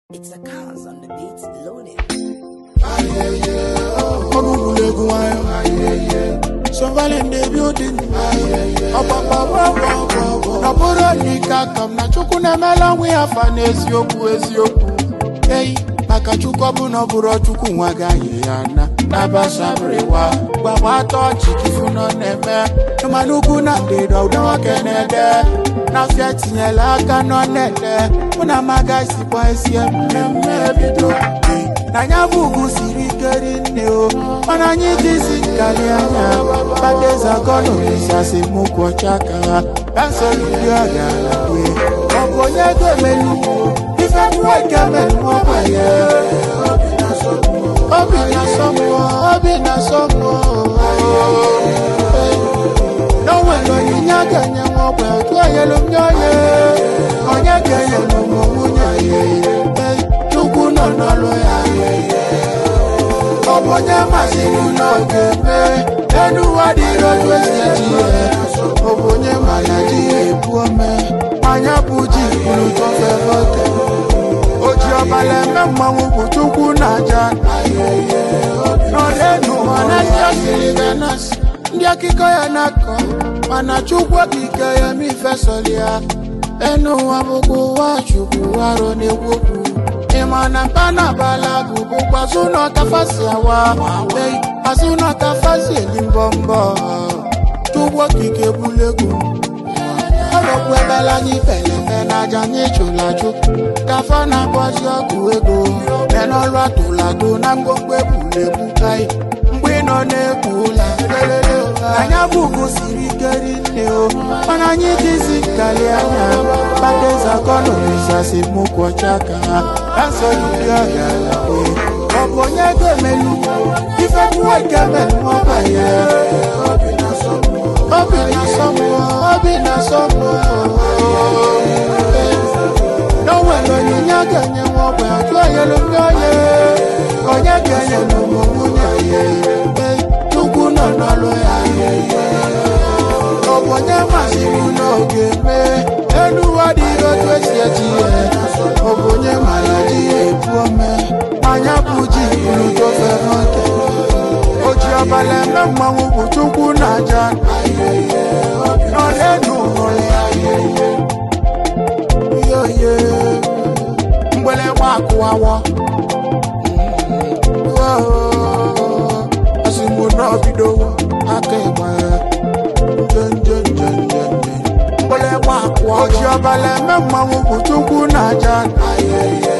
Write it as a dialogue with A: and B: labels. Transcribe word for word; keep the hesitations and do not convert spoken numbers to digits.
A: It's a cars on the beats loaded.
B: So in the building. Up up up up up. Na poro nika kam na chuku na mela we afane eziokwu eziokwu. Hey, maka chuku bu no buro chuku nwa gaye yana. Na basabrewa, gba wa to chikifu no neme. No manuku na de do do kenede. Na fiat nyela aka no nede. Una magasi boy sie me bido. Na nyabugu siri keri ne o. Mana nyiti sikali anya. Bageza kono isase muko chaka. Danso ludia gala we. Obo nyego melu. Ife tuwe kemelu wapaye. Obi na somo, obi na somo. No one no nyaga nyamo kwa kwa yelo mnyoye. Onyage yelo mumunye. Tuku no no lo ya. Obonya masiru no geme. Enu wadi rojo esietie. Obonye mayaji epuome. Anya puji ulu tofe vote. Oji obale memamu kutuku naja. Nodenu wanajia siliganas. Ndia kiko ya nako. Wanachukwa kike ya mifesolia. Enu wabuku wachuku waro ni wuku. Imana pana balagu kwa suno kafasi awa. Hey, asuno kafasi limbombo. Tuwa kike bulegu. Olokwe bela ni pele na janye chulaju. Kafana bosyo kuego. Neno lwa tulago na ngokwe bulegu kai. Mbwino ne kula. Anya bugu siri keri neo. Mana nyiti zikali anya. Bageza kono isasi muko chaka. Danso ludia gala we. Obo nyego melu. Ife tuwe kemelu wapaye. Obi na somo. Obi na somo. Obi na somo. No one no nyaga nyamo kwa kwa yelo mnyoye. Onyage yelo mumunye. Tuku no no lo ya. Obonye masiru no geme. Enu wadi rojo esietie. Obonye mayaji epuome. Anya puji ulu tofe vote. Oji obale memamu kutuku naja. Nodenu ole. Yo ye. Mbele waku wawo. Asimu no video. Akema. Jen jen jen jen. Mbele waku wawo. Oji obale memamu kutuku naja.